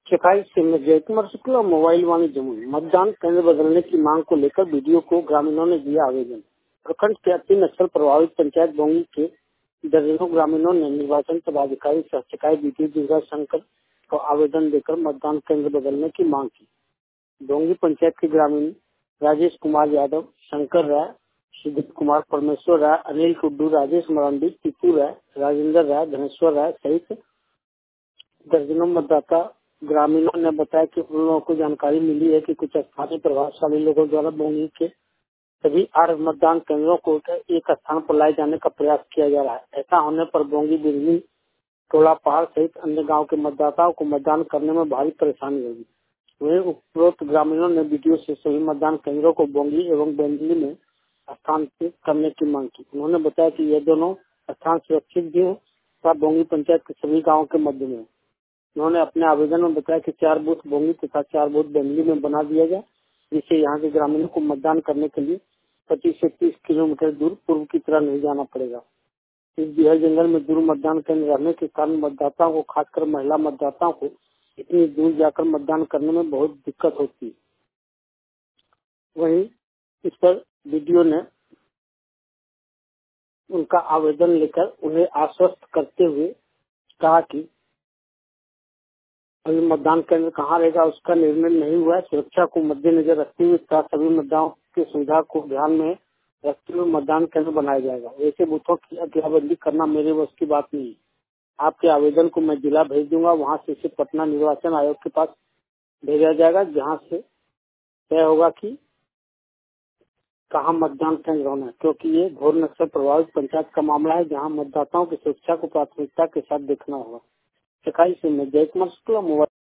चकाई से में जयकुमार शुक्ल और मोबाइल वाणिज्य मतदान केंद्र बदलने की मांग को लेकर वीडियो को ग्रामीणों ने दिया आवेदन। प्रखंड के 3 नक्सल प्रभावित पंचायत बोंगी के दर्जनों ग्रामीणों ने निर्वाचन पदाधिकारी सह चकाई वीडियो दुर्गा शंकर को आवेदन देकर मतदान केंद्र बदलने की मांग की। बोंगी पंचायत के ग्रामीण राजेश कुमार यादव, शंकर राय, सुदीप कुमार, परमेश्वर राय, अनिल कुड्डू, राजेश मरांडी, टीपू राय, राजेंद्र राय, धनेश्वर राय सहित दर्जनों मतदाता ग्रामीणों ने बताया कि उन लोगों को जानकारी मिली है कि कुछ स्थानीय प्रभावशाली लोगों द्वारा बोंगी के सभी 8 मतदान केंद्रों को एक स्थान पर लाए जाने का प्रयास किया जा रहा है। ऐसा होने पर बोंगी, बिरली, टोला पहाड़ सहित अन्य गांव के मतदाताओं को मतदान करने में भारी परेशानी होगी। वहीं उपरोक्त ग्रामीणों ने वीडियो से सभी मतदान केंद्रों को बोंगी एवं बेंदली में स्थानांतरित करने की मांग की। उन्होंने बताया कि ये दोनों स्थान सुरक्षित भी है तथा बोंगी पंचायत के सभी गाँव के मध्य में। उन्होंने अपने आवेदन में बताया कि 4 बूथ बोंगी तथा 4 बूथ बेंदली में बना दिया जाए, जिससे यहाँ के ग्रामीणों को मतदान करने के लिए 25 से 30 किलोमीटर दूर पूर्व की तरह नहीं जाना पड़ेगा। इस बिहार जंगल में दूर मतदान केंद्र रहने के कारण मतदाताओं को, खासकर महिला मतदाताओं को इतनी दूर जाकर मतदान करने में बहुत दिक्कत होती है। वहीं इस पर वीडियो ने उनका आवेदन लेकर उन्हें आश्वस्त करते हुए कहा कि अभी मतदान केंद्र कहाँ रहेगा उसका निर्णय नहीं हुआ है। सुरक्षा को मद्देनजर रखते हुए तथा सभी मतदाताओं की सुविधा को ध्यान में रखते हुए मतदान केंद्र बनाया जाएगा। ऐसे बूथों की अदला-बदली करना मेरे बस की बात नहीं है। आपके आवेदन को मैं जिला भेज दूंगा, वहाँ से इसे पटना निर्वाचन आयोग के पास भेजा जाएगा, जहाँ से तय होगा कि कहाँ मतदान केंद्र होना है, क्योंकि ये घोर नक्सल प्रभावित पंचायत का मामला है, जहाँ मतदाताओं की सुरक्षा को प्राथमिकता के साथ देखना होगा। चकाई से मैं जयकुमार शुक्ला, मोबाइल